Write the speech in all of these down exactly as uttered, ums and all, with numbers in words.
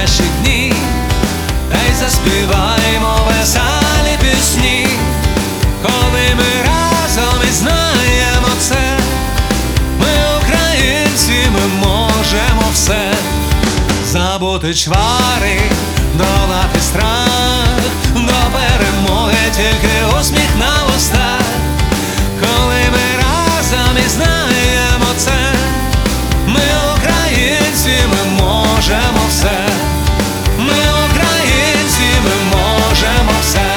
наші дні, та й заспіваємо веселі пісні, коли ми разом і знаємо це. Ми українці, ми можемо все. Забути чвари, долати страх, до перемоги тільки усміх на устах. Коли ми разом і знаємо це, ми українці, ми можемо все. Ми українці, ми можемо все.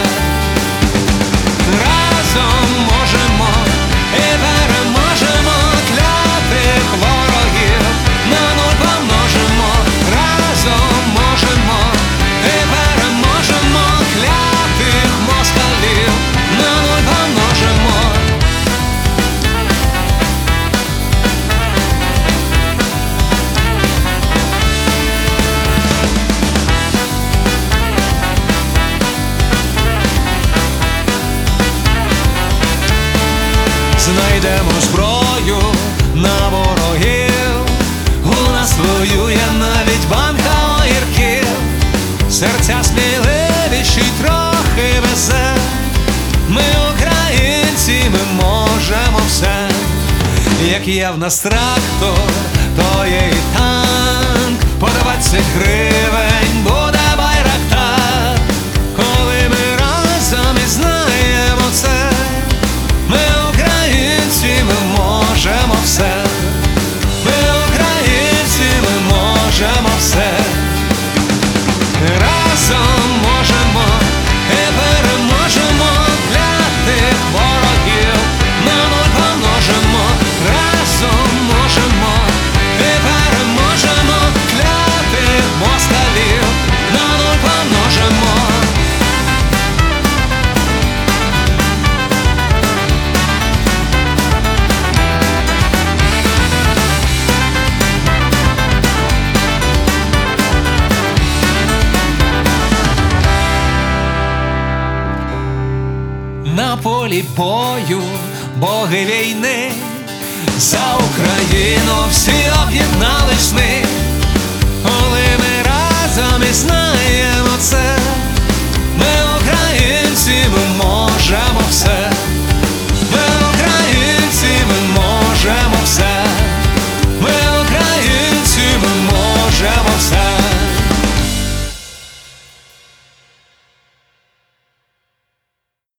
Разом можемо і переможемо клятих ворогів, на нуль помножимо. Разом можемо і переможемо клятих москалів, на нуль помножимо. Знайдемо зброю на ворогів, у нас воює навіть банка огірків. Серця сміливіші трохи везе. Ми українці, ми можемо все. Як є в нас трактор, то є і танк, по двадцять гривень буде байрактар. Коли ми разом і знаємо це, ми українці, ми можемо все. Ми українці, ми можемо все. Разом можемо і переможемо клятих ворогів, на нуль помножимо. Разом можемо і переможемо клятих москалів, на нуль помножимо. На полі бою боги війни, за Україну всі